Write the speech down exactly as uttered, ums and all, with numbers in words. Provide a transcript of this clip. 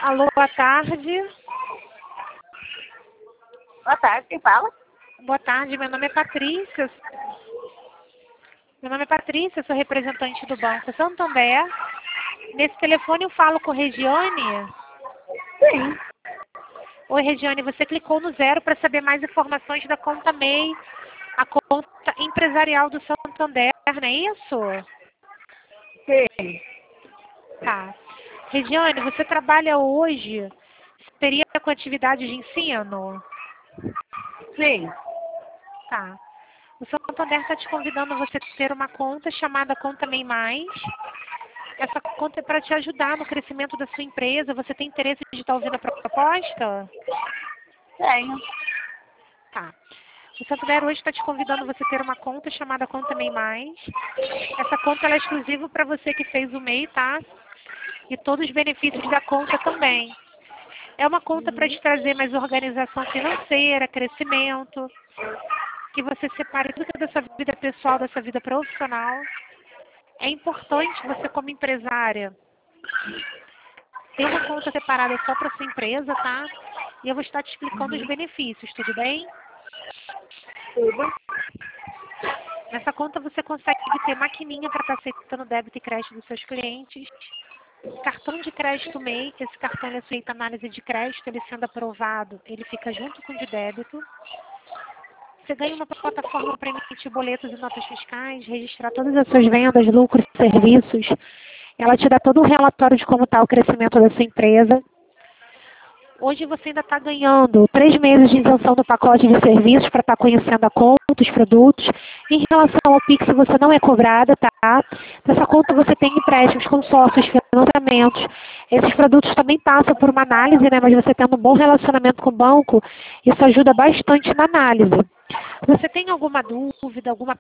Alô, boa tarde. Boa tarde, quem fala? Boa tarde, meu nome é Patrícia. Meu nome é Patrícia, sou representante do Banco Santander. Nesse telefone eu falo com Regiane. Sim. Oi, Regiane, você clicou no zero para saber mais informações da conta M E I, a conta empresarial do Santander, não é isso? Sim. Tá. Regiane, você trabalha hoje, seria com atividade de ensino? Sim. Tá. O Santander está te convidando a você ter uma conta chamada Conta M E I Mais. Essa conta é para te ajudar no crescimento da sua empresa. Você tem interesse de estar ouvindo a proposta? Tenho. Tá. O Santander hoje está te convidando a você ter uma conta chamada Conta M E I Mais. Essa conta ela é exclusiva para você que fez o M E I, tá? E todos os benefícios da conta também. É uma conta para te trazer mais organização financeira, crescimento, que você separe tudo da sua vida pessoal, da sua vida profissional. É importante você, como empresária, ter uma conta separada só para sua empresa, tá? E eu vou estar te explicando os benefícios, tudo bem? Tudo. Nessa conta você consegue ter maquininha para estar aceitando débito e crédito dos seus clientes, cartão de crédito M E I, esse cartão ele aceita análise de crédito, ele sendo aprovado, ele fica junto com o de débito. Você ganha uma plataforma para emitir boletos e notas fiscais, registrar todas as suas vendas, lucros e serviços. Ela te dá todo um relatório de como está o crescimento da sua empresa. Hoje você ainda está ganhando três meses de isenção do pacote de serviços para estar conhecendo a conta, os produtos. Em relação ao Pix, você não é cobrada, tá? Nessa conta você tem empréstimos, consórcios, financiamentos. Esses produtos também passam por uma análise, né? Mas você tendo um bom relacionamento com o banco, isso ajuda bastante na análise. Você tem alguma dúvida, alguma